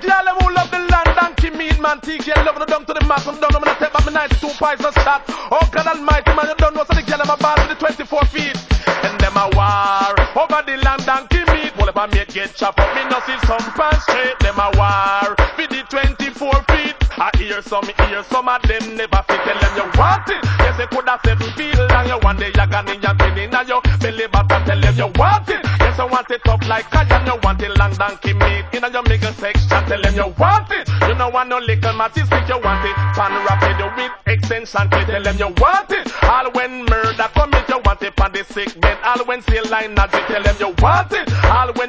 girl who love the land and keep me in man. TK love the down to the max. I'm done. I'm gonna take back my 92 points of shot. Oh God Almighty, man, you don't know so the girl I'm a bar with the 24 feet. And them a war over the land and keep me. Pull up and make get chop up. Me no see some pants straight. Them a war with the 24 feet. I hear some of them never fit. Tell them you want it. Yes, you coulda 7 feet long. You want the yagan in your belly. Now you belly button. Tell them you want it. Yes, you want it up like cayenne. You want it long donkey meat. In your make a section. Tell them you want it. You don't want no little matty stick. You want it. Pan rapid with extension. Tell them you want it. All when murder commit. You want it on the sick bed. All when say line not. Tell them you want it. All when